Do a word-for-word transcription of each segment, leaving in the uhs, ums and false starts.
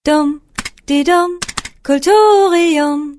Dum, di dum, Kulturium.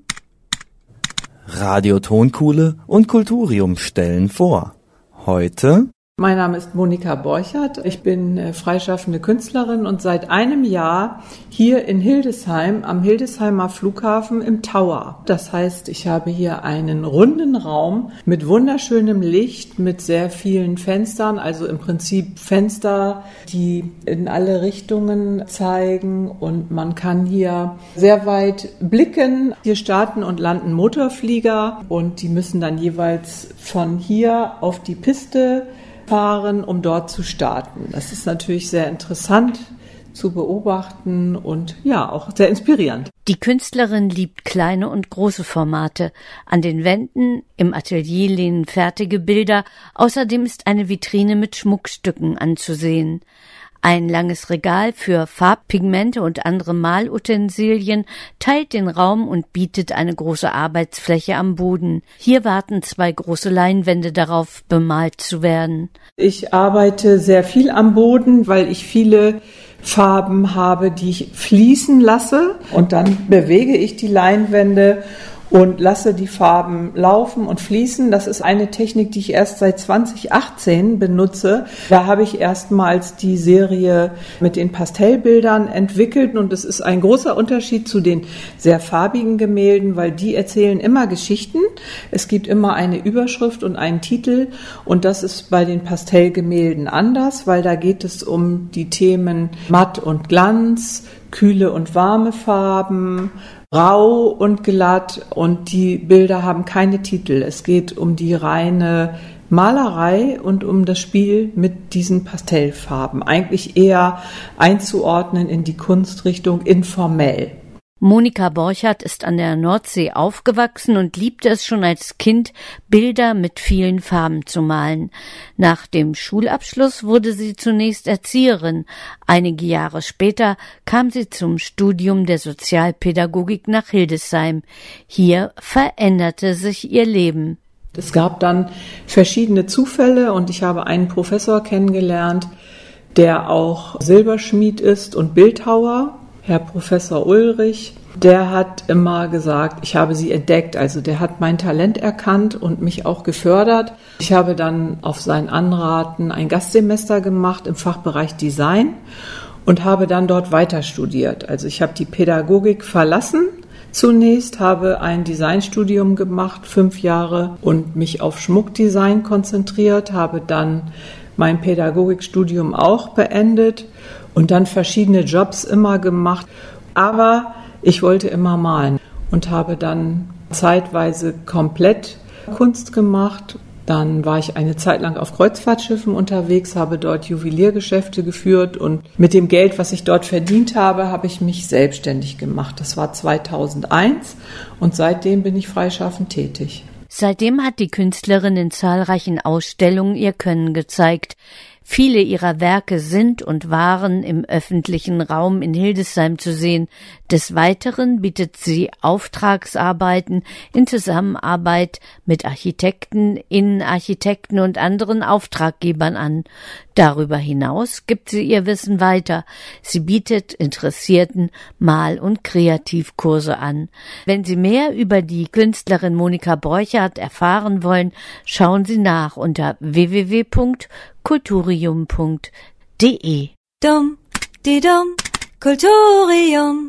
Radio Tonkuhle und Kulturium stellen vor. Heute... Mein Name ist Monika Borchert. Ich bin äh, freischaffende Künstlerin und seit einem Jahr hier in Hildesheim am Hildesheimer Flughafen im Tower. Das heißt, ich habe hier einen runden Raum mit wunderschönem Licht, mit sehr vielen Fenstern, also im Prinzip Fenster, die in alle Richtungen zeigen, und man kann hier sehr weit blicken. Hier starten und landen Motorflieger und die müssen dann jeweils von hier auf die Piste fahren, um dort zu starten. Das ist natürlich sehr interessant zu beobachten und ja, auch sehr inspirierend. Die Künstlerin liebt kleine und große Formate. An den Wänden im Atelier lehnen fertige Bilder. Außerdem ist eine Vitrine mit Schmuckstücken anzusehen. Ein langes Regal für Farbpigmente und andere Malutensilien teilt den Raum und bietet eine große Arbeitsfläche am Boden. Hier warten zwei große Leinwände darauf, bemalt zu werden. Ich arbeite sehr viel am Boden, weil ich viele Farben habe, die ich fließen lasse, und dann bewege ich die Leinwände und lasse die Farben laufen und fließen. Das ist eine Technik, die ich erst seit zwanzig achtzehn benutze. Da habe ich erstmals die Serie mit den Pastellbildern entwickelt, und es ist ein großer Unterschied zu den sehr farbigen Gemälden, weil die erzählen immer Geschichten. Es gibt immer eine Überschrift und einen Titel, und das ist bei den Pastellgemälden anders, weil da geht es um die Themen Matt und Glanz, kühle und warme Farben, rau und glatt, und die Bilder haben keine Titel. Es geht um die reine Malerei und um das Spiel mit diesen Pastellfarben. Eigentlich eher einzuordnen in die Kunstrichtung informell. Monika Borchert ist an der Nordsee aufgewachsen und liebte es schon als Kind, Bilder mit vielen Farben zu malen. Nach dem Schulabschluss wurde sie zunächst Erzieherin. Einige Jahre später kam sie zum Studium der Sozialpädagogik nach Hildesheim. Hier veränderte sich ihr Leben. Es gab dann verschiedene Zufälle, und ich habe einen Professor kennengelernt, der auch Silberschmied ist und Bildhauer. Herr Professor Ulrich, der hat immer gesagt, ich habe sie entdeckt, also der hat mein Talent erkannt und mich auch gefördert. Ich habe dann auf sein Anraten ein Gastsemester gemacht im Fachbereich Design und habe dann dort weiter studiert. Also ich habe die Pädagogik verlassen zunächst, habe ein Designstudium gemacht, fünf Jahre, und mich auf Schmuckdesign konzentriert, habe dann mein Pädagogikstudium auch beendet und dann verschiedene Jobs immer gemacht. Aber ich wollte immer malen und habe dann zeitweise komplett Kunst gemacht. Dann war ich eine Zeit lang auf Kreuzfahrtschiffen unterwegs, habe dort Juweliergeschäfte geführt, und mit dem Geld, was ich dort verdient habe, habe ich mich selbstständig gemacht. Das war zweitausendeins, und seitdem bin ich freischaffend tätig. Seitdem hat die Künstlerin in zahlreichen Ausstellungen ihr Können gezeigt. Viele ihrer Werke sind und waren im öffentlichen Raum in Hildesheim zu sehen. Des Weiteren bietet sie Auftragsarbeiten in Zusammenarbeit mit Architekten, Innenarchitekten und anderen Auftraggebern an. Darüber hinaus gibt sie ihr Wissen weiter. Sie bietet Interessierten Mal- und Kreativkurse an. Wenn Sie mehr über die Künstlerin Monika Borchert erfahren wollen, schauen Sie nach unter w w w punkt kulturium punkt de. Dum, di dum, Kulturium.